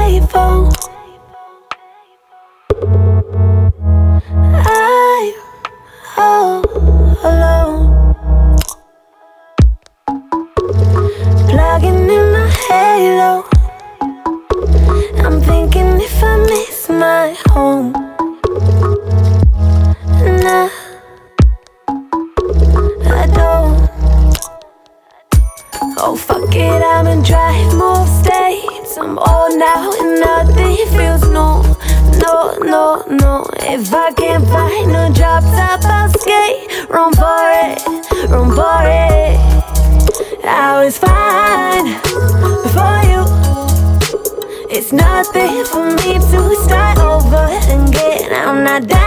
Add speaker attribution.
Speaker 1: payphone. I'm all alone, plugging in my halo. I'm thinking if I miss my home. Nah, I don't. Oh fuck it, I'm in drive mode states. I'm old now and nothing feels new. No, no, no. If I can't find no drop top, I'll skate. Run for it, run for it. I was fine before you. It's nothing for me to start over again. I'm not down.